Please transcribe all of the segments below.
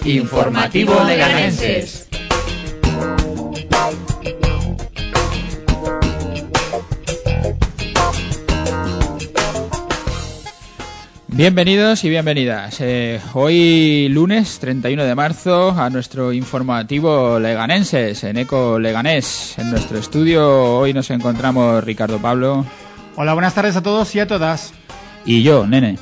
Informativo Leganenses. Bienvenidos y bienvenidas. Hoy lunes 31 de marzo a nuestro informativo Leganenses en Eco Leganés. En nuestro estudio hoy nos encontramos Ricardo Pablo. Hola, buenas tardes a todos y a todas. Y yo, Nene.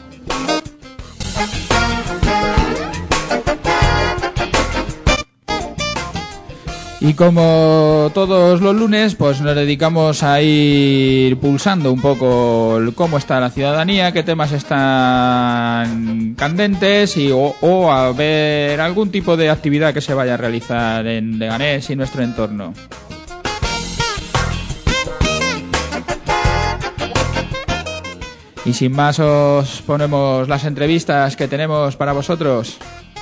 Y como todos los lunes, pues nos dedicamos a ir pulsando un poco cómo está la ciudadanía, qué temas están candentes o a ver algún tipo de actividad que se vaya a realizar en Leganés y nuestro entorno. Y sin más os ponemos las entrevistas que tenemos para vosotros.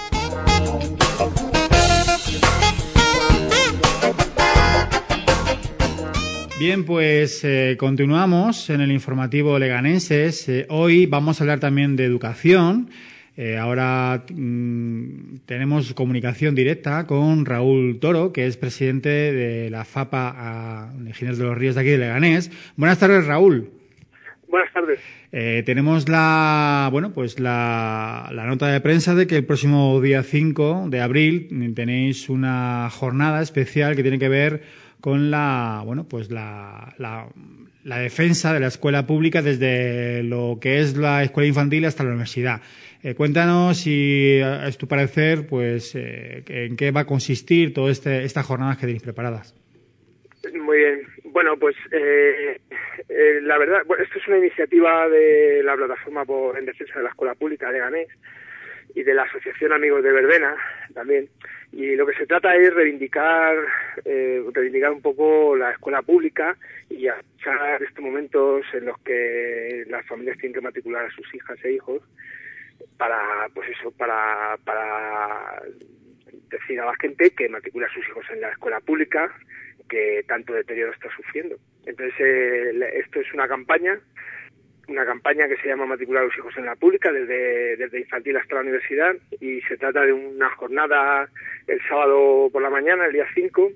Bien, pues continuamos en el informativo Leganenses. Hoy vamos a hablar también de educación. Ahora tenemos comunicación directa con Raúl Toro, que es presidente de la FAPA Gines de los Ríos de aquí de Leganés. Buenas tardes, Raúl. Buenas tardes. Tenemos la nota de prensa de que el próximo día 5 de abril tenéis una jornada especial que tiene que ver con la defensa de la escuela pública desde lo que es la escuela infantil hasta la universidad. Cuéntanos si es tu parecer, pues en qué va a consistir todas estas jornadas que tenéis preparadas. Muy bien. Bueno, pues la verdad, esto es una iniciativa de la plataforma en defensa de la escuela pública de Leganés y de la Asociación Amigos de Verbena también. Y lo que se trata es reivindicar un poco la escuela pública y aprovechar estos momentos en los que las familias tienen que matricular a sus hijas e hijos para decir a la gente que matricula a sus hijos en la escuela pública, que tanto deterioro está sufriendo. Entonces, esto es una campaña que se llama Matricular a los hijos en la pública, desde infantil hasta la universidad, y se trata de una jornada el sábado por la mañana, el día 5,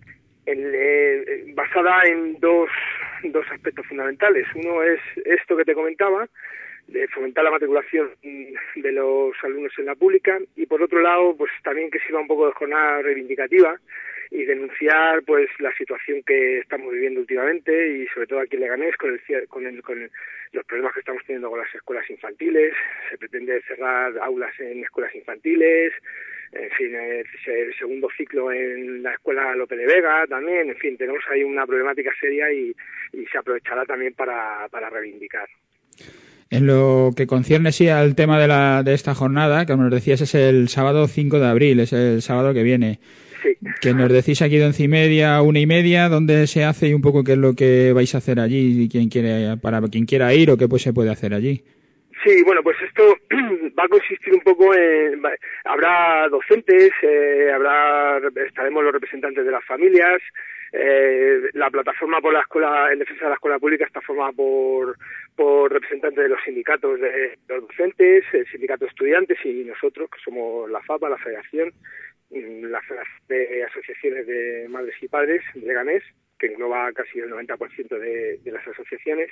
basada en dos aspectos fundamentales. Uno es esto que te comentaba, de fomentar la matriculación de los alumnos en la pública, y por otro lado, pues también que sirva un poco de jornada reivindicativa y denunciar pues la situación que estamos viviendo últimamente, y sobre todo aquí en Leganés con los problemas que estamos teniendo con las escuelas infantiles. Se pretende cerrar aulas en escuelas infantiles, en fin, el segundo ciclo en la escuela Lope de Vega también. En fin, tenemos ahí una problemática seria y se aprovechará también para reivindicar. En lo que concierne al tema de esta jornada, que nos decías, es el sábado 5 de abril, es el sábado que viene. Sí. Que nos decís aquí de 11:30 a 1:30, dónde se hace y un poco qué es lo que vais a hacer allí, para quien quiera ir o qué pues se puede hacer allí. Sí, bueno, pues esto va a consistir un poco habrá docentes, estaremos los representantes de las familias. La plataforma por la escuela, en defensa de la escuela pública, está formada por representantes de los sindicatos de los docentes, el sindicato de estudiantes y nosotros, que somos la FAPA, la Federación, la Federación de Asociaciones de Madres y Padres de Leganés, que engloba casi el 90% de las asociaciones.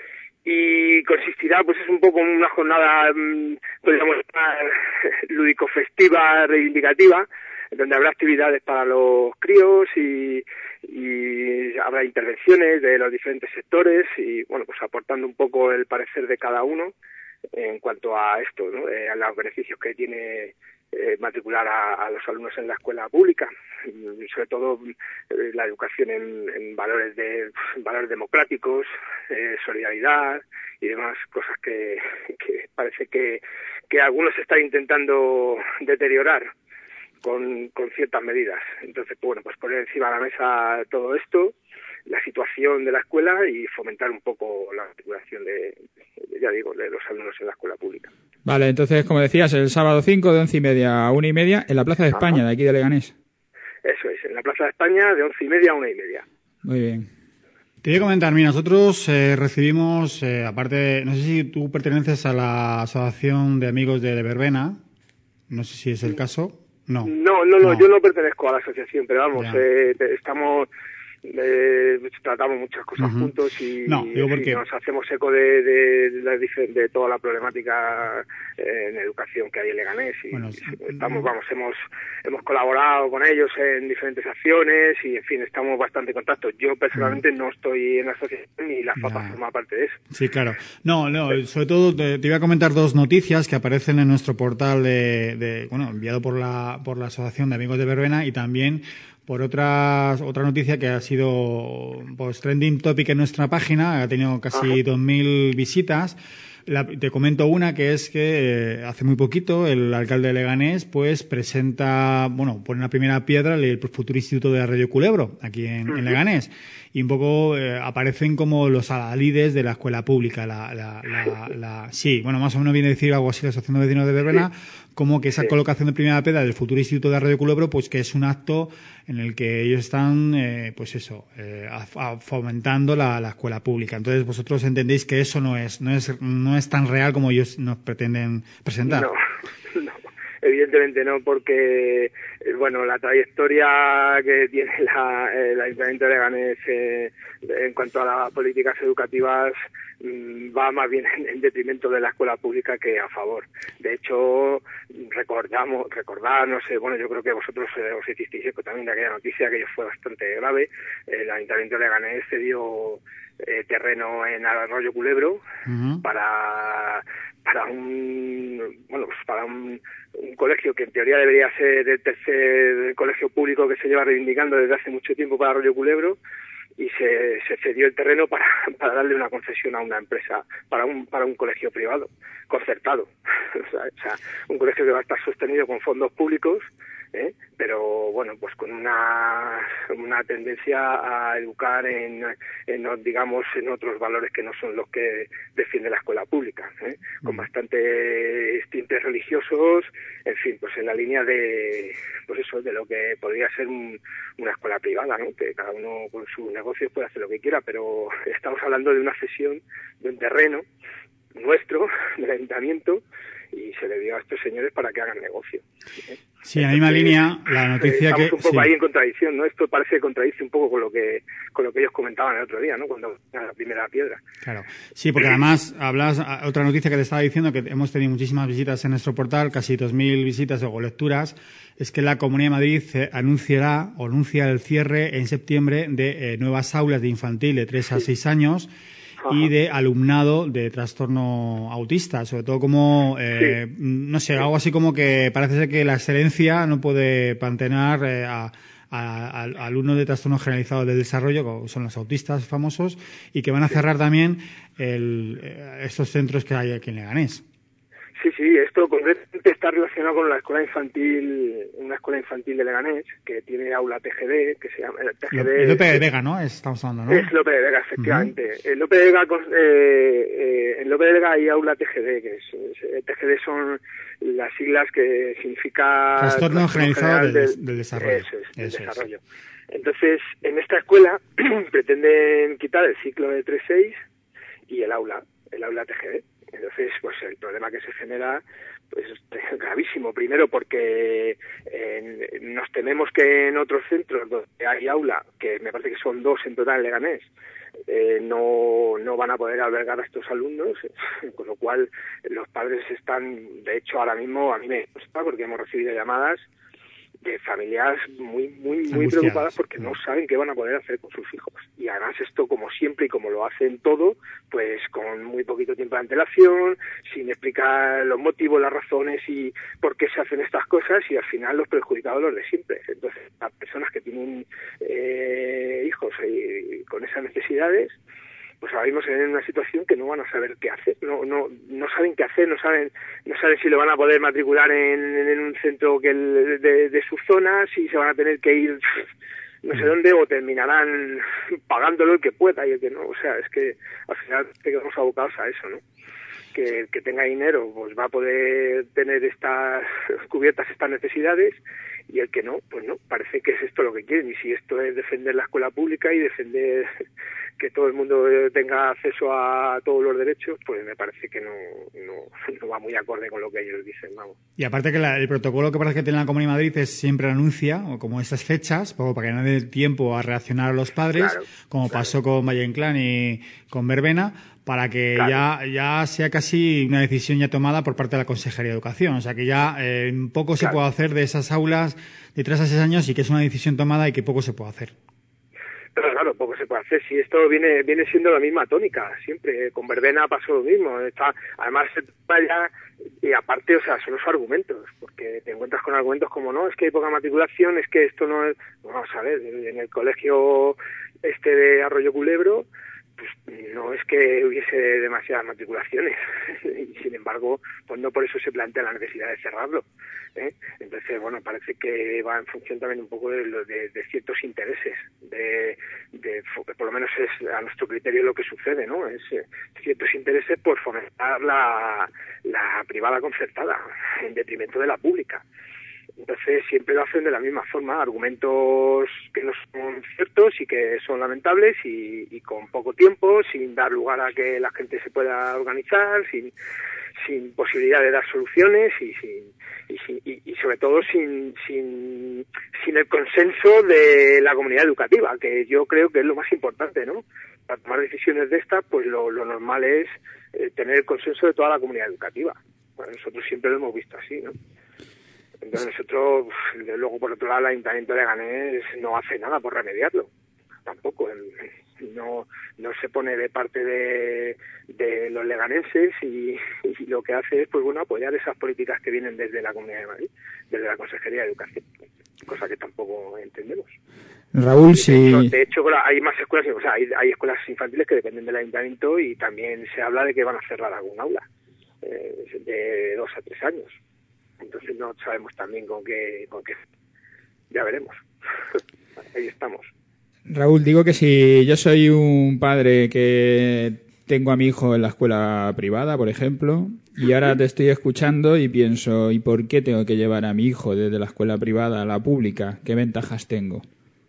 Y consistirá, pues es un poco una jornada, podríamos llamar, lúdico-festiva, reivindicativa, donde habrá actividades para los críos y habrá intervenciones de los diferentes sectores y, bueno, pues aportando un poco el parecer de cada uno en cuanto a esto, ¿no? A los beneficios que tiene matricular a los alumnos en la escuela pública, sobre todo la educación en valores democráticos, solidaridad y demás cosas que parece que algunos están intentando deteriorar con ciertas medidas. Entonces, bueno, pues poner encima de la mesa todo esto, la situación de la escuela y fomentar un poco la matriculación de los alumnos en la escuela pública. Vale, entonces, como decías, el sábado 5 de 11:30 a 1:30 en la Plaza de España, de aquí de Leganés. Eso es, en la Plaza de España de 11:30 a 1:30. Muy bien. Te voy a comentar, mira, nosotros recibimos, aparte, no sé si tú perteneces a la Asociación de Amigos de Verbena, no sé si es el caso. No, yo no pertenezco a la asociación, pero vamos, tratamos muchas cosas juntos y, y nos hacemos eco de toda la problemática en educación que hay en Leganés y hemos colaborado con ellos en diferentes acciones y en fin, estamos bastante en contacto. Yo personalmente no estoy en la asociación ni la FAPA forma parte de eso. Sí, claro. Sobre todo te iba a comentar dos noticias que aparecen en nuestro portal enviado por la Asociación de Amigos de Verbena y también por otra noticia que ha sido trending topic en nuestra página, ha tenido casi 2.000 visitas. Te comento una que es que hace muy poquito el alcalde de Leganés presenta, pone la primera piedra el futuro Instituto de Radio Culebro aquí en Leganés. Y un poco aparecen como los adalides de la escuela pública. Más o menos viene a decir algo así la Asociación de Vecinos de Verbena, como que esa colocación de primera piedra del futuro Instituto de Radio Culebro, que es un acto en el que ellos están, fomentando la escuela pública. Entonces vosotros entendéis que eso no es tan real como ellos nos pretenden presentar. No. Evidentemente no, porque la trayectoria que tiene el Ayuntamiento de Leganés en cuanto a las políticas educativas va más bien en detrimento de la escuela pública que a favor. De hecho, recordar, no sé, yo creo que vosotros os hicisteis eco también de aquella noticia, que fue bastante grave. El Ayuntamiento de Leganés cedió terreno en Arroyo Culebro para un colegio que en teoría debería ser el tercer colegio público que se lleva reivindicando desde hace mucho tiempo para Arroyo Culebro, y se cedió el terreno para darle una concesión a una empresa, para un colegio privado, concertado. o sea, un colegio que va a estar sostenido con fondos públicos, pero con una tendencia a educar en otros valores que no son los que defiende la escuela pública, con bastantes tintes religiosos, en fin, en la línea de lo que podría ser una escuela privada, ¿no? Que cada uno con sus negocios puede hacer lo que quiera, pero estamos hablando de una cesión de un terreno nuestro, del ayuntamiento, y se le dio a estos señores para que hagan negocio. Sí, en la misma línea, la noticia estamos un poco ahí en contradicción, ¿no? Esto parece que contradice un poco con lo que ellos comentaban el otro día, ¿no? Cuando la primera piedra. Claro. Sí, porque además otra noticia que te estaba diciendo, que hemos tenido muchísimas visitas en nuestro portal, casi 2.000 visitas o lecturas, es que la Comunidad de Madrid anuncia el cierre en septiembre de nuevas aulas de infantil de 3 a 6 años y de alumnado de trastorno autista, sobre todo como, algo así como que parece ser que la excelencia no puede mantener a alumnos de trastorno generalizado del desarrollo, como son los autistas famosos, y que van a cerrar también estos centros que hay aquí en Leganés. Sí, esto concretamente está relacionado con la escuela infantil, una escuela infantil de Leganés, que tiene aula TGD, que se llama TGD. Lope de Vega, ¿no? Estamos hablando, ¿no? Es Lope de Vega, efectivamente. En Lope de Vega hay aula TGD, TGD son las siglas que significa Trastorno generalizado del desarrollo. Eso desarrollo. Entonces, en esta escuela pretenden quitar el ciclo de 3-6 y el aula TGD. Entonces, el problema que se genera es gravísimo. Primero porque nos tememos que en otros centros donde hay aula, que me parece que son 2 en total en Leganés, no van a poder albergar a estos alumnos, con lo cual los padres están, de hecho ahora mismo a mí me gusta porque hemos recibido llamadas de familias muy preocupadas porque no saben qué van a poder hacer con sus hijos. Y además esto, como siempre y como lo hacen todo, con muy poquito tiempo de antelación, sin explicar los motivos, las razones y por qué se hacen estas cosas, y al final los perjudicados los de siempre. Entonces, las personas que tienen hijos con esas necesidades, ahora mismo se ven en una situación que no van a saber qué hacer, no saben qué hacer, no saben si lo van a poder matricular en un centro de su zona, si se van a tener que ir no sé dónde, o terminarán pagándolo el que pueda y el que no. O sea, es que al final te quedamos abocados a eso, ¿no? que el que tenga dinero pues va a poder tener cubiertas estas necesidades, y el que no, pues no, parece que es esto lo que quieren. Y si esto es defender la escuela pública y defender que todo el mundo tenga acceso a todos los derechos, pues me parece que no va muy acorde con lo que ellos dicen, vamos. Y aparte que el protocolo que parece que tiene la Comunidad de Madrid es siempre anuncia, o como estas fechas, para que no dé tiempo a reaccionar a los padres, claro, como pasó con Valle Inclán y con Verbena, para que ya sea casi una decisión ya tomada por parte de la Consejería de Educación. O sea, que ya poco se puede hacer de esas aulas de 3 a 6 años y que es una decisión tomada y que poco se puede hacer. Pero claro, poco se puede hacer. Si esto viene siendo la misma tónica, siempre. Con Verbena pasó lo mismo. Además, vaya, y aparte, o sea, son los argumentos, porque te encuentras con argumentos como, no, es que hay poca matriculación, es que esto no es... Vamos a ver, en el colegio de Arroyo Culebro, pues no es que hubiese demasiadas matriculaciones, y sin embargo, pues no por eso se plantea la necesidad de cerrarlo, ¿eh? Entonces, bueno, parece que va en función también un poco de ciertos intereses, por lo menos es a nuestro criterio lo que sucede, ¿no? Es ciertos intereses por fomentar la privada concertada en detrimento de la pública. Entonces siempre lo hacen de la misma forma, argumentos que no son ciertos y que son lamentables, y con poco tiempo, sin dar lugar a que la gente se pueda organizar, sin posibilidad de dar soluciones y sobre todo sin el consenso de la comunidad educativa, que yo creo que es lo más importante, ¿no? Para tomar decisiones de estas, pues lo normal es tener el consenso de toda la comunidad educativa. Bueno, nosotros siempre lo hemos visto así, ¿no? Entonces nosotros, luego por otro lado, el Ayuntamiento de Leganés no hace nada por remediarlo, tampoco. No se pone de parte de los leganenses y lo que hace es, pues bueno, apoyar esas políticas que vienen desde la Comunidad de Madrid, desde la Consejería de Educación, cosa que tampoco entendemos. Raúl, sí. De hecho, hay más escuelas, o sea, hay escuelas infantiles que dependen del Ayuntamiento, y también se habla de que van a cerrar algún aula de 2 a 3 años. Entonces no sabemos también con qué. Ya veremos. Ahí estamos. Raúl, digo que si yo soy un padre que tengo a mi hijo en la escuela privada, por ejemplo, y ahora te estoy escuchando y pienso, ¿y por qué tengo que llevar a mi hijo desde la escuela privada a la pública? ¿Qué ventajas tengo?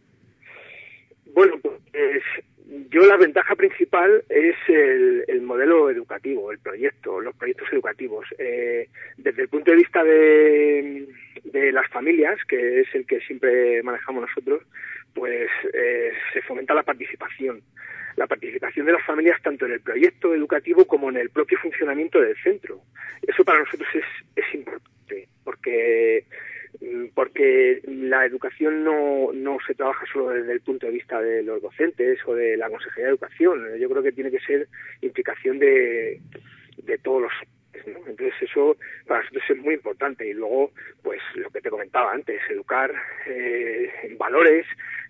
Bueno, pues yo la ventaja principal es el modelo educativo, los proyectos educativos. Desde el punto de vista de las familias, que es el que siempre manejamos nosotros, pues se fomenta la participación de las familias tanto en el proyecto educativo como en el propio funcionamiento del centro. Eso para nosotros es importante, porque la educación no se trabaja solo desde el punto de vista de los docentes o de la Consejería de Educación. Yo creo que tiene que ser implicación de todos los, ¿no? Entonces eso para nosotros es muy importante. Y luego, pues lo que te comentaba antes, educar en valores,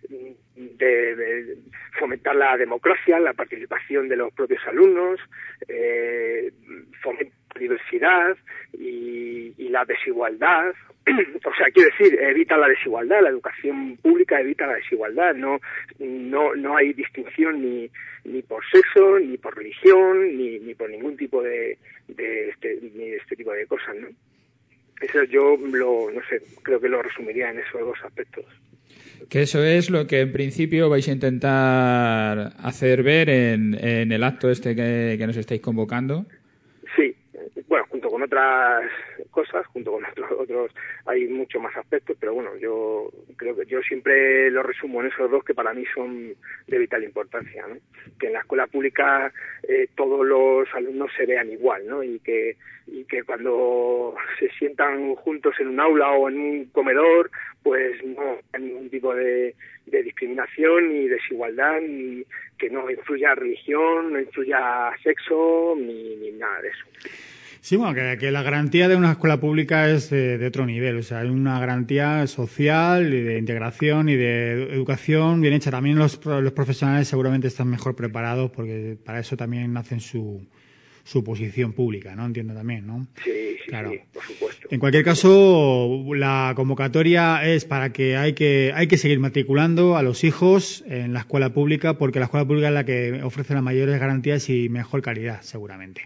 de fomentar la democracia, la participación de los propios alumnos, fomentar la diversidad y la desigualdad. O sea, quiero decir, evita la desigualdad. La educación pública evita la desigualdad. No hay distinción ni por sexo, ni por religión, ni por ningún tipo de este tipo de cosas, ¿no? Eso yo creo que lo resumiría en esos 2 aspectos. Que eso es lo que en principio vais a intentar hacer ver en el acto que nos estáis convocando. Sí, bueno, junto con otras cosas, junto con otros hay muchos más aspectos, pero bueno, yo creo que yo siempre lo resumo en esos 2 que para mí son de vital importancia, ¿no? Que en la escuela pública todos los alumnos se vean igual, ¿no? Y que cuando se sientan juntos en un aula o en un comedor, pues no hay ningún tipo de discriminación ni desigualdad, ni que no influya religión, no influya sexo, ni nada de eso. Sí, bueno, que la garantía de una escuela pública es de otro nivel, o sea, hay una garantía social y de integración y de educación bien hecha. También los profesionales seguramente están mejor preparados porque para eso también hacen su posición pública, ¿no? Entiendo también, ¿no? Sí, claro. Sí, por supuesto. En cualquier caso, la convocatoria es para que hay que seguir matriculando a los hijos en la escuela pública, porque la escuela pública es la que ofrece las mayores garantías y mejor calidad, seguramente.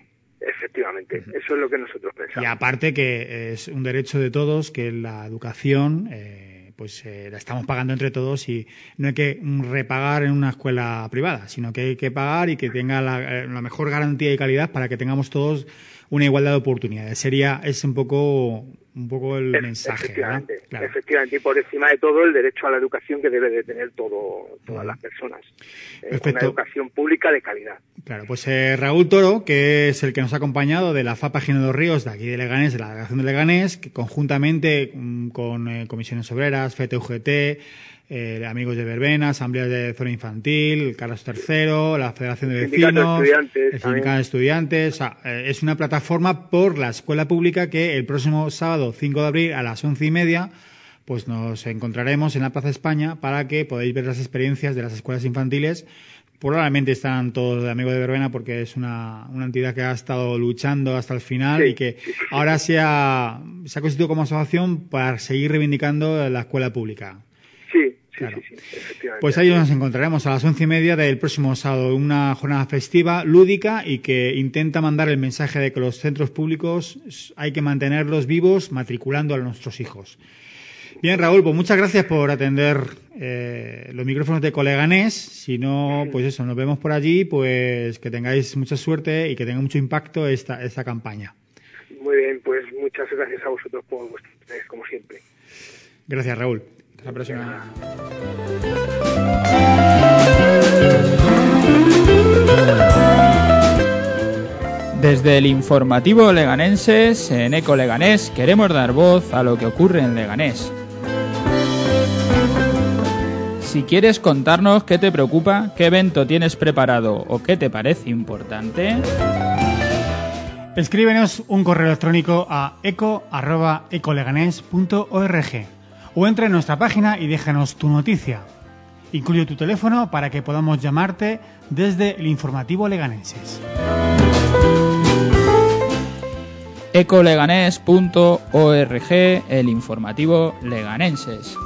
Efectivamente, eso es lo que nosotros pensamos. Y aparte que es un derecho de todos, que la educación la estamos pagando entre todos y no hay que repagar en una escuela privada, sino que hay que pagar y que tenga la mejor garantía y calidad para que tengamos todos una igualdad de oportunidades. Es un poco el mensaje. Efectivamente, ¿no? Claro. Efectivamente, y por encima de todo el derecho a la educación que debe de tener todas las personas. Una educación pública de calidad. Claro, pues Raúl Toro, que es el que nos ha acompañado de la FAPA Gino de los Ríos, de aquí de Leganés, de la delegación de Leganés, que conjuntamente con Comisiones Obreras, FETE-UGT, Amigos de Verbena, Asamblea de Zona Infantil, Carlos III, la Federación de Vecinos, el Sindicato de Estudiantes. Es una plataforma por la escuela pública que el próximo sábado 5 de abril a las 11:30 pues nos encontraremos en la Plaza España para que podáis ver las experiencias de las escuelas infantiles. Probablemente están todos de Amigos de Verbena porque es una entidad que ha estado luchando hasta el final y que ahora se ha constituido como asociación para seguir reivindicando la escuela pública. Sí, claro. sí, efectivamente. Pues ahí nos encontraremos a las 11:30 del próximo sábado, una jornada festiva, lúdica y que intenta mandar el mensaje de que los centros públicos hay que mantenerlos vivos matriculando a nuestros hijos. Bien, Raúl, pues muchas gracias por atender los micrófonos de Coleganés. Si no, pues eso, nos vemos por allí, pues que tengáis mucha suerte y que tenga mucho impacto esta campaña. Muy bien, pues muchas gracias a vosotros por vuestro interés, como siempre. Gracias, Raúl. Hasta la próxima. Desde el informativo Leganenses, en Eco Leganés, queremos dar voz a lo que ocurre en Leganés. Si quieres contarnos qué te preocupa, qué evento tienes preparado o qué te parece importante, escríbenos un correo electrónico a eco@ecoleganés.org o entra en nuestra página y déjanos tu noticia. Incluye tu teléfono para que podamos llamarte desde el informativo Leganenses. ecoleganés.org, el informativo Leganenses.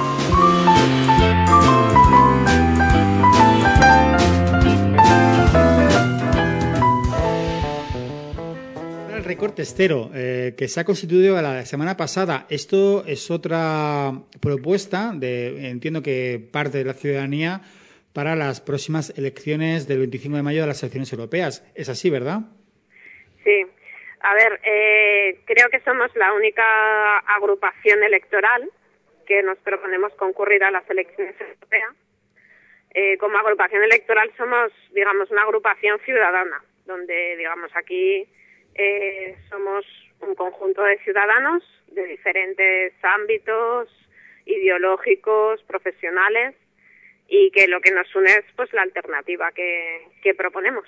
El recorte cero que se ha constituido la semana pasada. Esto es otra propuesta entiendo que parte de la ciudadanía para las próximas elecciones del 25 de mayo de las elecciones europeas. ¿Es así, verdad? Sí. A ver, creo que somos la única agrupación electoral que nos proponemos concurrir a las elecciones europeas. Como agrupación electoral somos, digamos, una agrupación ciudadana, donde, digamos, aquí somos un conjunto de ciudadanos de diferentes ámbitos ideológicos, profesionales, y que lo que nos une es pues la alternativa que proponemos.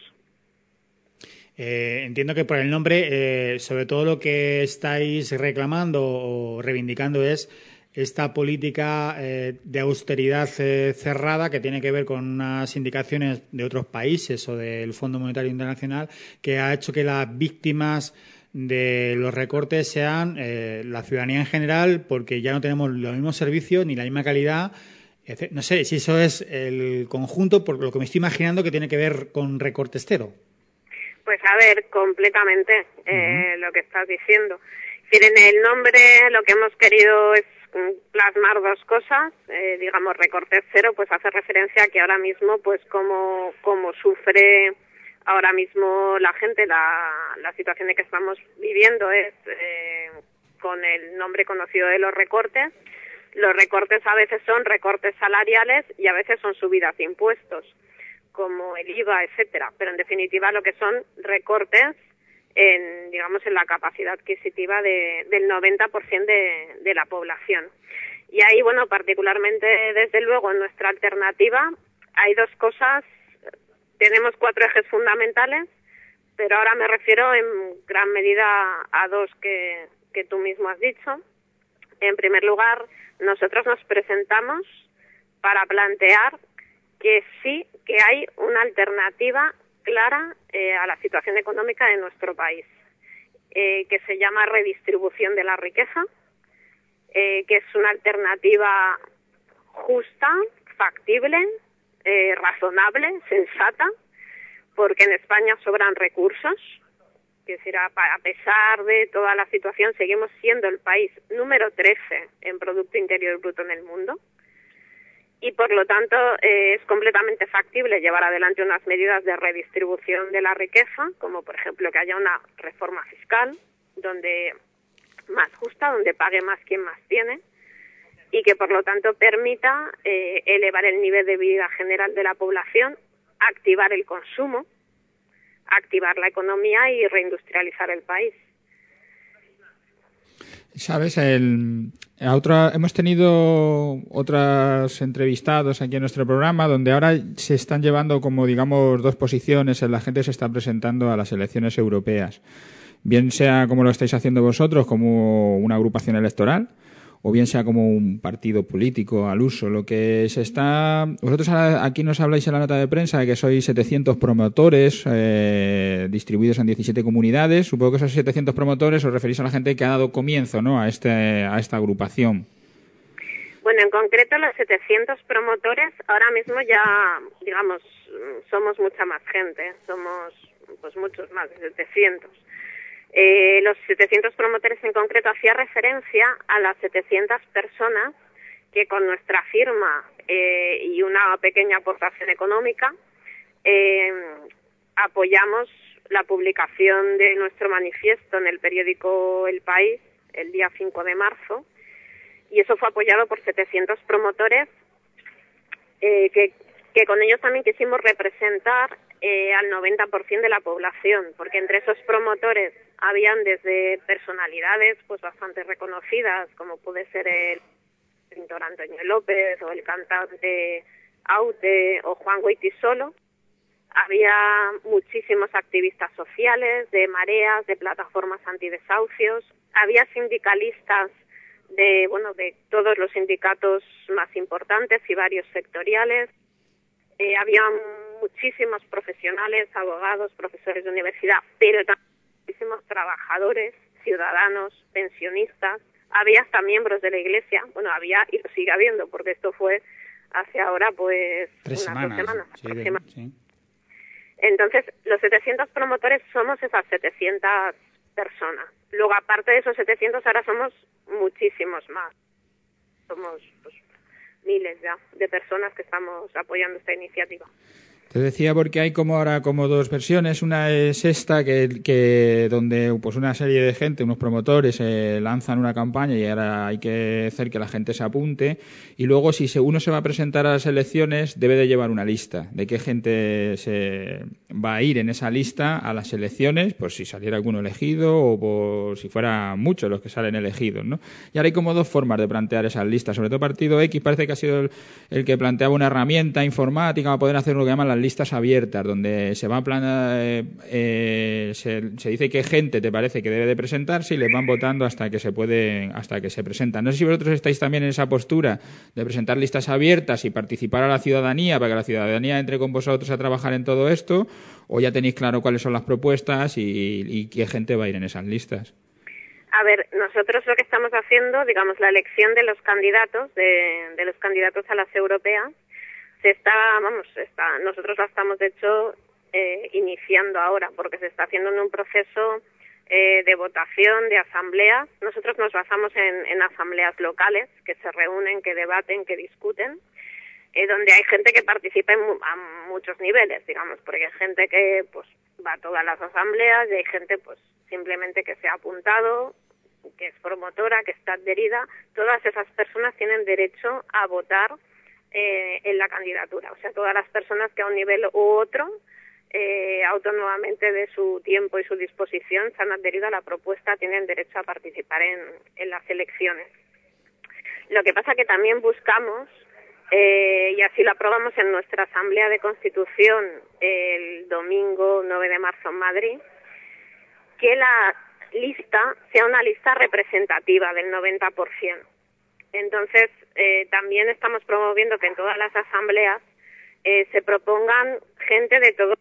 Entiendo que por el nombre, sobre todo lo que estáis reclamando o reivindicando es esta política de austeridad cerrada que tiene que ver con unas indicaciones de otros países o del Fondo Monetario Internacional que ha hecho que las víctimas de los recortes sean la ciudadanía en general, porque ya no tenemos los mismos servicios ni la misma calidad. No sé si eso es el conjunto, por lo que me estoy imaginando que tiene que ver con recortes cero. Pues a ver, completamente lo que estás diciendo. En el nombre lo que hemos querido es plasmar dos cosas. Digamos, recortes cero, pues hace referencia a que ahora mismo, pues como sufre ahora mismo la gente, la situación en que estamos viviendo es con el nombre conocido de los recortes. Los recortes a veces son recortes salariales y a veces son subidas de impuestos, como el IVA, etcétera, pero en definitiva lo que son recortes en la capacidad adquisitiva del 90% de la población. Y ahí, bueno, particularmente, desde luego, en nuestra alternativa hay dos cosas. Tenemos 4 ejes fundamentales, pero ahora me refiero en gran medida a dos que tú mismo has dicho. En primer lugar, nosotros nos presentamos para plantear que sí que hay una alternativa clara a la situación económica de nuestro país, que se llama redistribución de la riqueza, que es una alternativa justa, factible, razonable, sensata, porque en España sobran recursos Es decir, a pesar de toda la situación, seguimos siendo el país número 13 en Producto Interior Bruto en el mundo. Y por lo tanto es completamente factible llevar adelante unas medidas de redistribución de la riqueza, como por ejemplo que haya una reforma fiscal donde más justa, donde pague más quien más tiene, y que por lo tanto permita elevar el nivel de vida general de la población, activar el consumo, activar la economía y reindustrializar el país. Sabes, hemos tenido otros entrevistados aquí en nuestro programa donde ahora se están llevando como, digamos, dos posiciones. La gente se está presentando a las elecciones europeas. Bien sea como lo estáis haciendo vosotros, como una agrupación electoral, o bien sea como un partido político al uso. Lo que se está... Vosotros aquí nos habláis en la nota de prensa de que sois 700 promotores distribuidos en 17 comunidades. Supongo que esos 700 promotores os referís a la gente que ha dado comienzo, ¿no?, a esta agrupación. Bueno, en concreto los 700 promotores, ahora mismo ya, digamos, somos mucha más gente. Somos pues muchos más, de 700. Los 700 promotores en concreto hacía referencia a las 700 personas que con nuestra firma y una pequeña aportación económica apoyamos la publicación de nuestro manifiesto en el periódico El País el día 5 de marzo, y eso fue apoyado por 700 promotores que con ellos también quisimos representar al 90% de la población, porque entre esos promotores habían desde personalidades pues bastante reconocidas, como puede ser el pintor Antonio López o el cantante Aute o Juan Goytisolo. Había muchísimos activistas sociales, de mareas, de plataformas antidesahucios. Había sindicalistas de todos los sindicatos más importantes y varios sectoriales. Había muchísimos profesionales, abogados, profesores de universidad, pero también muchísimos trabajadores, ciudadanos, pensionistas. Había hasta miembros de la Iglesia. Bueno, había y lo sigue habiendo, porque esto fue hace ahora pues 2 semanas. Sí. Entonces, los 700 promotores somos esas 700 personas. Luego, aparte de esos 700, ahora somos muchísimos más. Somos pues miles ya de personas que estamos apoyando esta iniciativa. Te decía porque hay como ahora como dos versiones. Una es esta que donde pues una serie de gente, unos promotores lanzan una campaña y ahora hay que hacer que la gente se apunte, y luego si uno se va a presentar a las elecciones debe de llevar una lista de qué gente se va a ir en esa lista a las elecciones, pues si saliera alguno elegido o por si fueran muchos los que salen elegidos, ¿no? Y ahora hay como dos formas de plantear esas listas. Sobre todo Partido X parece que ha sido el que planteaba una herramienta informática para poder hacer lo que llaman las listas abiertas, donde se va a se dice qué gente te parece que debe de presentarse y les van votando hasta que se presentan. No sé si vosotros estáis también en esa postura de presentar listas abiertas y participar a la ciudadanía para que la ciudadanía entre con vosotros a trabajar en todo esto, o ya tenéis claro cuáles son las propuestas y qué gente va a ir en esas listas. A ver, nosotros lo que estamos haciendo, digamos, la elección de los candidatos, de los candidatos a las europeas, nosotros la estamos de hecho iniciando ahora, porque se está haciendo en un proceso de votación, de asambleas. Nosotros nos basamos en asambleas locales que se reúnen, que debaten, que discuten, donde hay gente que participa a muchos niveles, digamos, porque hay gente que pues va a todas las asambleas y hay gente pues simplemente que se ha apuntado, que es promotora, que está adherida. Todas esas personas tienen derecho a votar en la candidatura. O sea, todas las personas que a un nivel u otro, autónomamente de su tiempo y su disposición, se han adherido a la propuesta, tienen derecho a participar en las elecciones. Lo que pasa que también buscamos, y así lo aprobamos en nuestra Asamblea de Constitución el domingo 9 de marzo en Madrid, que la lista sea una lista representativa del 90%. Entonces, también estamos promoviendo que en todas las asambleas se propongan gente de todo,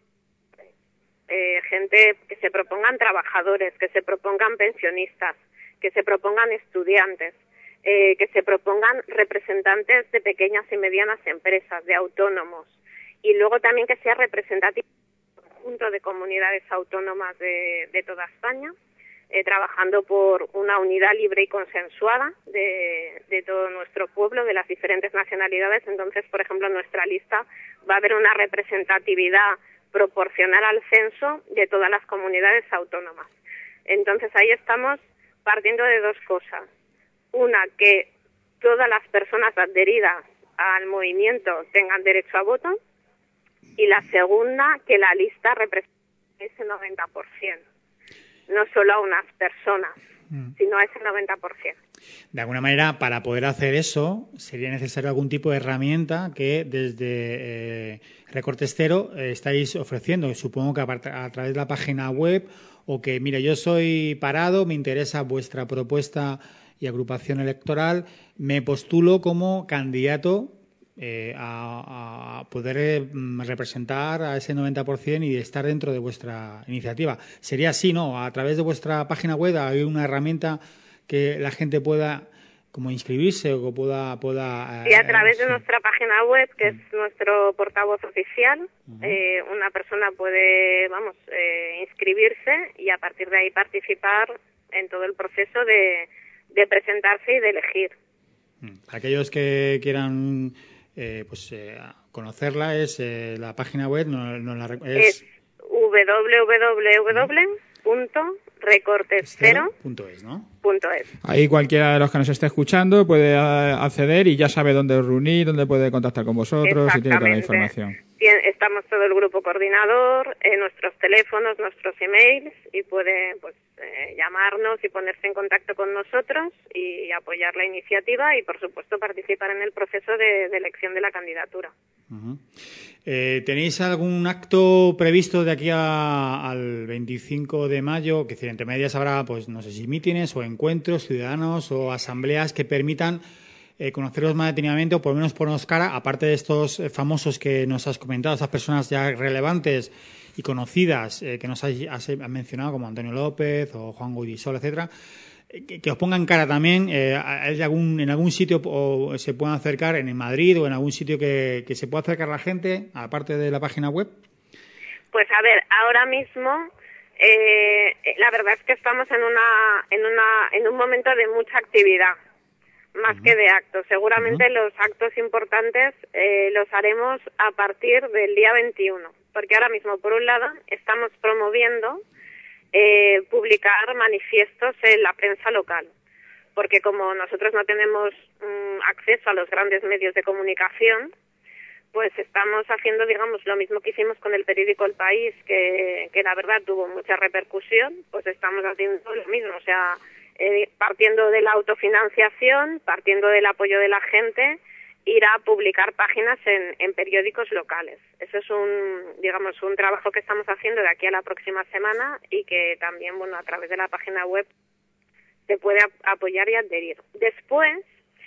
gente que se propongan trabajadores, que se propongan pensionistas, que se propongan estudiantes, que se propongan representantes de pequeñas y medianas empresas, de autónomos, y luego también que sea representativo del conjunto de comunidades autónomas de toda España, trabajando por una unidad libre y consensuada de todo nuestro pueblo, de las diferentes nacionalidades. Entonces, por ejemplo, en nuestra lista va a haber una representatividad proporcional al censo de todas las comunidades autónomas. Entonces, ahí estamos partiendo de dos cosas. Una, que todas las personas adheridas al movimiento tengan derecho a voto, y la segunda, que la lista represente ese 90%. No solo a unas personas, sino a ese 90%. De alguna manera, para poder hacer eso, sería necesario algún tipo de herramienta que desde Recortes Cero estáis ofreciendo. Supongo que a través de la página web, o que, mira, yo soy parado, me interesa vuestra propuesta y agrupación electoral, me postulo como candidato a poder representar a ese 90% y estar dentro de vuestra iniciativa. Sería así, ¿no? A través de vuestra página web hay una herramienta que la gente pueda como inscribirse o que pueda y a través de nuestra página web, que es nuestro portavoz oficial, una persona puede, inscribirse y a partir de ahí participar en todo el proceso de presentarse y de elegir. Aquellos que quieran conocerla, es la página web, es www.recortescero.es, ¿no? Ahí cualquiera de los que nos esté escuchando puede acceder y ya sabe dónde reunir, dónde puede contactar con vosotros y tiene toda la información. Estamos todo el grupo coordinador, nuestros teléfonos, nuestros emails, y puede llamarnos y ponerse en contacto con nosotros y apoyar la iniciativa y, por supuesto, participar en el proceso de elección de la candidatura. ¿Tenéis algún acto previsto de aquí al 25 de mayo? Que entre medias habrá, pues no sé si mítines o encuentros ciudadanos o asambleas que permitan conoceros más detenidamente, o por lo menos ponernos cara, aparte de estos famosos que nos has comentado, estas personas ya relevantes y conocidas que nos has mencionado, como Antonio López o Juan Guidisol, etcétera, que os pongan cara también. ¿Hay en algún sitio o se puedan acercar, en Madrid o en algún sitio que se pueda acercar la gente, aparte de la página web? Pues a ver, ahora mismo la verdad es que estamos en un momento de mucha actividad, más que de actos. Seguramente los actos importantes los haremos a partir del día 21, porque ahora mismo, por un lado, estamos promoviendo publicar manifiestos en la prensa local, porque como nosotros no tenemos acceso a los grandes medios de comunicación, pues estamos haciendo, digamos, lo mismo que hicimos con el periódico El País, que la verdad tuvo mucha repercusión. Pues estamos haciendo lo mismo, o sea, partiendo de la autofinanciación, partiendo del apoyo de la gente, ir a publicar páginas en periódicos locales. Eso es un trabajo que estamos haciendo de aquí a la próxima semana y que también, a través de la página web se puede apoyar y adherir. Después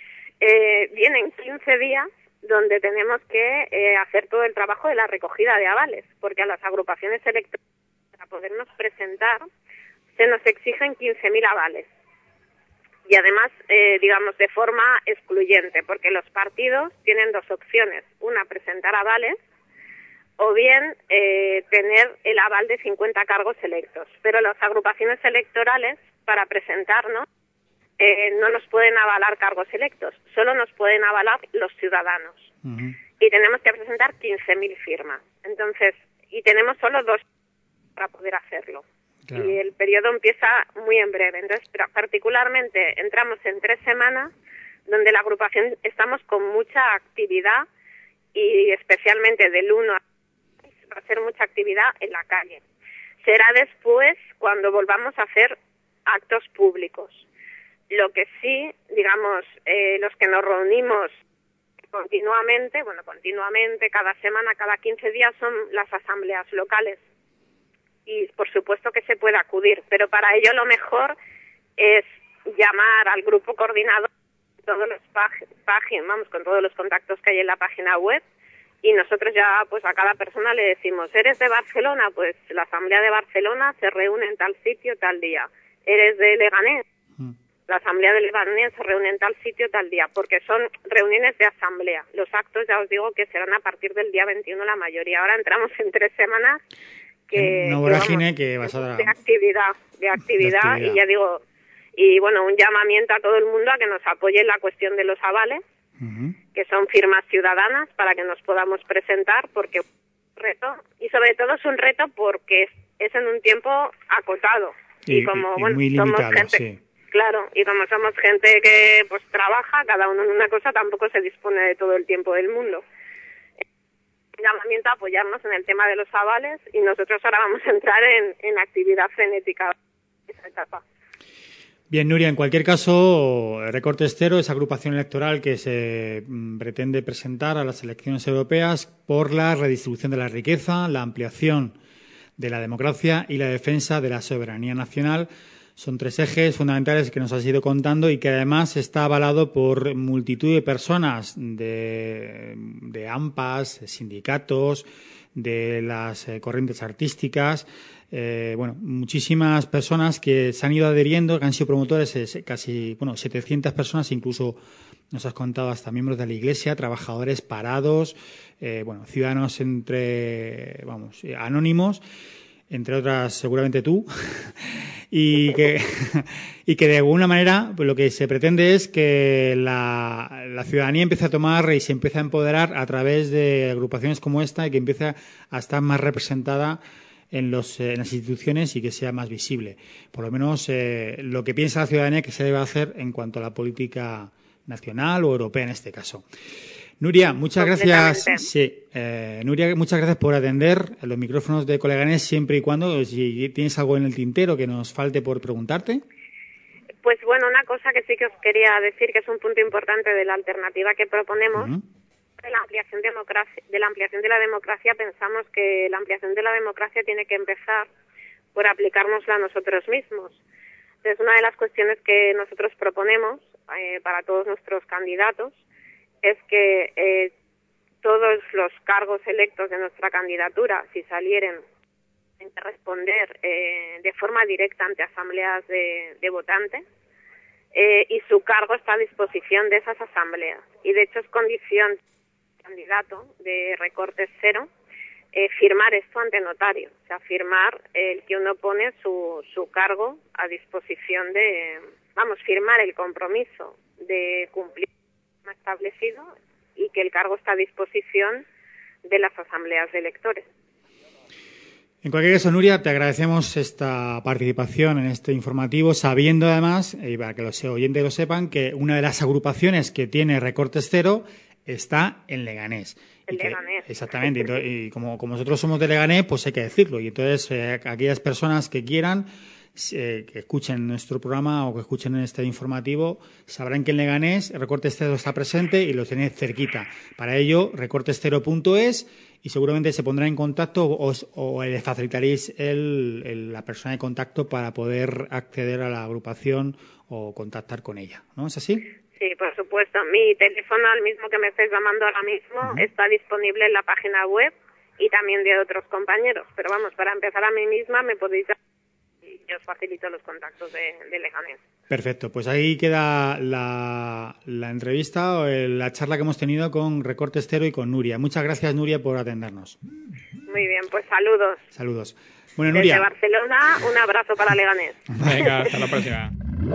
vienen 15 días donde tenemos que hacer todo el trabajo de la recogida de avales, porque a las agrupaciones electorales, para podernos presentar, se nos exigen 15.000 avales. Y además, de forma excluyente, porque los partidos tienen dos opciones: una, presentar avales, o bien tener el aval de 50 cargos electos. Pero las agrupaciones electorales, para presentarnos, no nos pueden avalar cargos electos, solo nos pueden avalar los ciudadanos. Y tenemos que presentar 15.000 firmas. Entonces, y tenemos solo 2 para poder hacerlo. Claro. Y el periodo empieza muy en breve. Entonces, particularmente, entramos en 3 semanas donde la agrupación estamos con mucha actividad, y especialmente del 1 a 6 va a ser mucha actividad en la calle. Será después cuando volvamos a hacer actos públicos. Lo que sí, los que nos reunimos continuamente, cada semana, cada 15 días, son las asambleas locales. Y por supuesto que se puede acudir, pero para ello lo mejor es llamar al grupo coordinador, todos los con todos los contactos que hay en la página web, y nosotros ya a cada persona le decimos: ¿eres de Barcelona? Pues la asamblea de Barcelona se reúne en tal sitio tal día. ¿Eres de Leganés? La asamblea de Leganés se reúne en tal sitio tal día, porque son reuniones de asamblea. Los actos, ya os digo, que serán a partir del día 21 la mayoría. Ahora entramos en 3 semanas una vorágine que basada de actividad, y ya digo, y bueno, un llamamiento a todo el mundo a que nos apoye en la cuestión de los avales, que son firmas ciudadanas para que nos podamos presentar, porque es un reto, y sobre todo es un reto porque es en un tiempo acotado y como y muy limitado, somos gente, sí. Claro, y como somos gente que pues trabaja, cada uno en una cosa, tampoco se dispone de todo el tiempo del mundo. Llamamiento a apoyarnos en el tema de los avales, y nosotros ahora vamos a entrar en actividad frenética en esa etapa. Bien, Nuria, en cualquier caso, Recortes Cero es agrupación electoral que se pretende presentar a las elecciones europeas por la redistribución de la riqueza, la ampliación de la democracia y la defensa de la soberanía nacional. Son 3 ejes fundamentales que nos has ido contando y que además está avalado por multitud de personas de AMPAs, de sindicatos, de las corrientes artísticas, muchísimas personas que se han ido adheriendo, que han sido promotores, casi 700 personas, incluso nos has contado hasta miembros de la Iglesia, trabajadores parados, ciudadanos anónimos, entre otras seguramente tú, y que de alguna manera pues, lo que se pretende es que la ciudadanía empiece a tomar y se empiece a empoderar a través de agrupaciones como esta, y que empiece a estar más representada en las instituciones y que sea más visible. Por lo menos lo que piensa la ciudadanía que se debe hacer en cuanto a la política nacional o europea en este caso. Nuria, muchas gracias. Sí, Nuria, muchas gracias por atender los micrófonos de Coleganés, siempre y cuando, si tienes algo en el tintero que nos falte por preguntarte. Pues bueno, una cosa que sí que os quería decir, que es un punto importante de la alternativa que proponemos, de la ampliación de la democracia, pensamos que la ampliación de la democracia tiene que empezar por aplicárnosla a nosotros mismos. Entonces, una de las cuestiones que nosotros proponemos para todos nuestros candidatos es que todos los cargos electos de nuestra candidatura, si salieren a responder de forma directa ante asambleas de votantes, y su cargo está a disposición de esas asambleas. Y de hecho es condición del candidato de Recortes Cero firmar esto ante notario, o sea, firmar el que uno pone su cargo a disposición firmar el compromiso de cumplir lo establecido y que el cargo está a disposición de las asambleas de electores. En cualquier caso, Nuria, te agradecemos esta participación en este informativo, sabiendo además, y para que los oyentes lo sepan, que una de las agrupaciones que tiene Recortes Cero está en Leganés. Leganés. Exactamente, y como nosotros somos de Leganés, pues hay que decirlo. Y entonces, aquellas personas que quieran, que escuchen nuestro programa o que escuchen este informativo, sabrán que en Leganés Recortes Cero está presente y lo tenéis cerquita. Para ello, recortescero.es, y seguramente se pondrá en contacto o le facilitaréis la persona de contacto para poder acceder a la agrupación o contactar con ella, ¿no? ¿Es así? Sí, por supuesto. Mi teléfono, al mismo que me estáis llamando ahora mismo, está disponible en la página web y también de otros compañeros. Pero vamos, para empezar a mí misma me podéis llamar y yo os facilito los contactos de Leganés. Perfecto, pues ahí queda la entrevista o la charla que hemos tenido con Recortes Cero y con Nuria. Muchas gracias, Nuria, por atendernos. Muy bien, pues saludos. Saludos. Bueno, Nuria. Desde Barcelona, un abrazo para Leganés. Venga, hasta la próxima.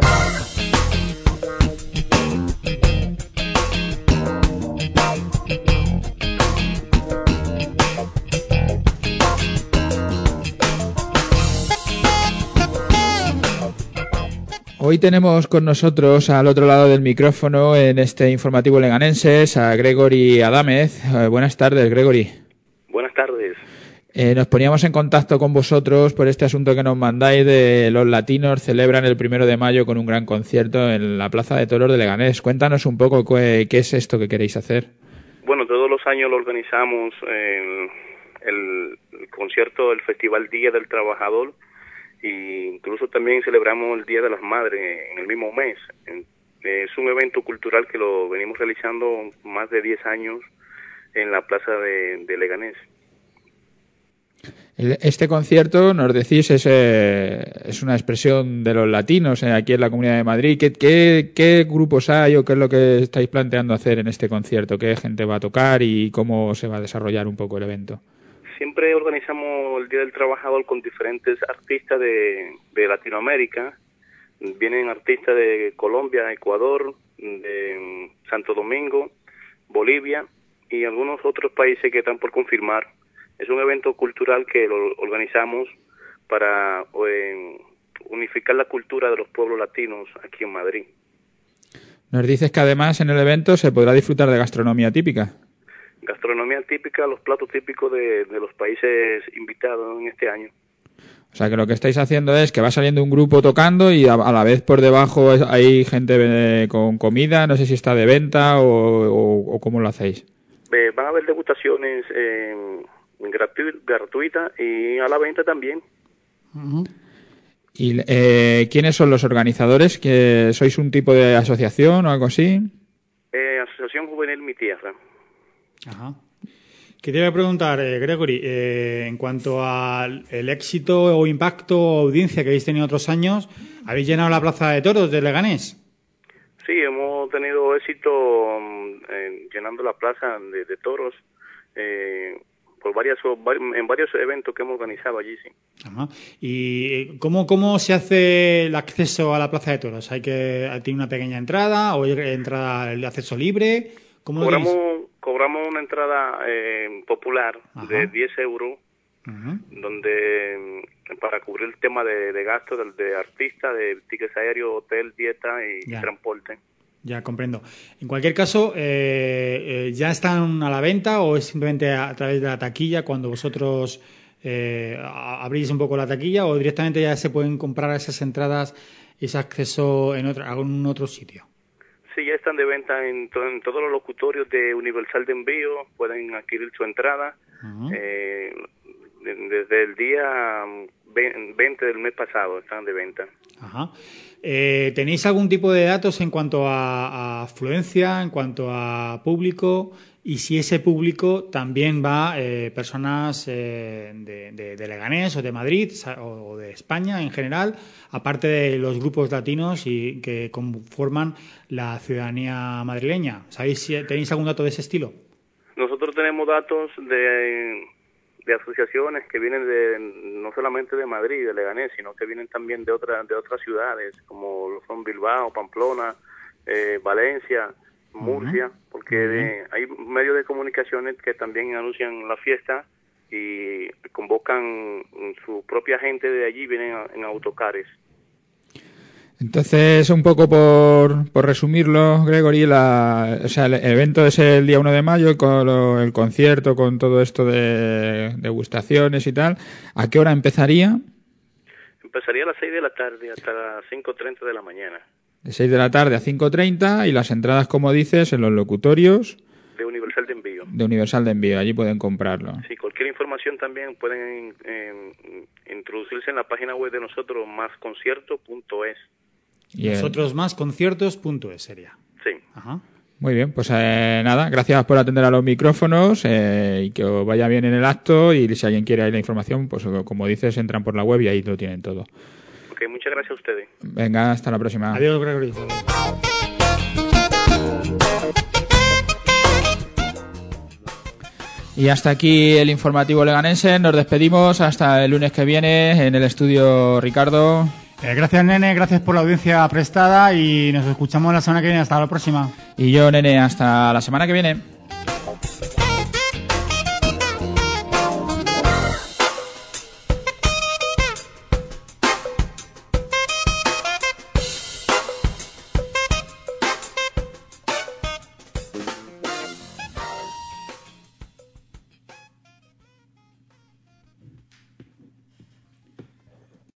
Hoy tenemos con nosotros al otro lado del micrófono en este informativo leganenses a Gregory Adámez. Buenas tardes, Gregory. Buenas tardes. Nos poníamos en contacto con vosotros por este asunto que nos mandáis de los latinos celebran el 1 de mayo con un gran concierto en la Plaza de Toros de Leganés. Cuéntanos un poco qué es esto que queréis hacer. Bueno, todos los años lo organizamos el concierto del Festival Día del Trabajador, e incluso también celebramos el Día de las Madres en el mismo mes. Es un evento cultural que lo venimos realizando más de 10 años en la Plaza de Leganés. Este concierto, nos decís, es una expresión de los latinos aquí en la Comunidad de Madrid. ¿Qué grupos hay o qué es lo que estáis planteando hacer en este concierto? ¿Qué gente va a tocar y cómo se va a desarrollar un poco el evento? siempre organizamos el Día del Trabajador con diferentes artistas de Latinoamérica. Vienen artistas de Colombia, Ecuador, de Santo Domingo, Bolivia y algunos otros países que están por confirmar. Es un evento cultural que lo organizamos para unificar la cultura de los pueblos latinos aquí en Madrid. Nos dices que además en el evento se podrá disfrutar de gastronomía típica. Gastronomía típica, los platos típicos de los países invitados en este año. O sea que lo que estáis haciendo es que va saliendo un grupo tocando y a la vez por debajo hay gente con comida, no sé si está de venta o cómo lo hacéis. Van a haber degustaciones gratuitas y a la venta también. Uh-huh. ¿Y quiénes son los organizadores? ¿Que sois un tipo de asociación o algo así? Asociación Juvenil Mi Tierra. Ajá. Que te voy a preguntar, Gregory, en cuanto al el éxito o impacto o audiencia que habéis tenido otros años, ¿habéis llenado la Plaza de Toros de Leganés? Sí, hemos tenido éxito llenando la Plaza de Toros en varios eventos que hemos organizado allí, sí. Ajá. ¿Y cómo se hace el acceso a la Plaza de Toros? ¿Tiene una pequeña entrada o entrada de acceso libre? Cobramos una entrada popular. Ajá. De 10 euros, uh-huh. Donde para cubrir el tema de gastos de artista, de tickets aéreos, hotel, dieta y transporte. Ya comprendo. En cualquier caso, ¿ya están a la venta o es simplemente a través de la taquilla cuando vosotros abrís un poco la taquilla o directamente ya se pueden comprar esas entradas y ese acceso en algún otro sitio? Sí, ya están de venta en todos los locutorios de Universal de Envío, pueden adquirir su entrada. Uh-huh. Desde el día 20 del mes pasado están de venta. Ajá. ¿Tenéis algún tipo de datos en cuanto a afluencia, en cuanto a público? Y si ese público también va personas de Leganés o de Madrid o de España en general, aparte de los grupos latinos y que conforman la ciudadanía madrileña. ¿Tenéis algún dato de ese estilo? Nosotros tenemos datos de asociaciones que vienen no solamente de Madrid, de Leganés, sino que vienen también de otras ciudades, como lo son Bilbao, Pamplona, Valencia, Murcia, porque hay medios de comunicaciones que también anuncian la fiesta y convocan su propia gente de allí, vienen en autocares. Entonces, un poco por resumirlo, Gregory, el evento es el día 1 de mayo, con el concierto, con todo esto de degustaciones y tal. ¿A qué hora empezaría? Empezaría a las 6 de la tarde hasta las 5:30 de la mañana. De 6 de la tarde a 5:30 y las entradas, como dices, en los locutorios de Universal de Envío. De Universal de Envío, allí pueden comprarlo. Sí, cualquier información también pueden introducirse en la página web de nosotros, másconcierto.es. Nosotros másconciertos.es sería. Sí. Ajá. Muy bien, pues nada, gracias por atender a los micrófonos y que os vaya bien en el acto y si alguien quiere la información, pues como dices, entran por la web y ahí lo tienen todo. Ok, muchas gracias a ustedes. Venga, hasta la próxima. Adiós, Gregory. Y hasta aquí el informativo leganense. Nos despedimos hasta el lunes que viene en el estudio Ricardo. Gracias, Nene, gracias por la audiencia prestada y nos escuchamos la semana que viene. Hasta la próxima. Y yo, Nene, hasta la semana que viene.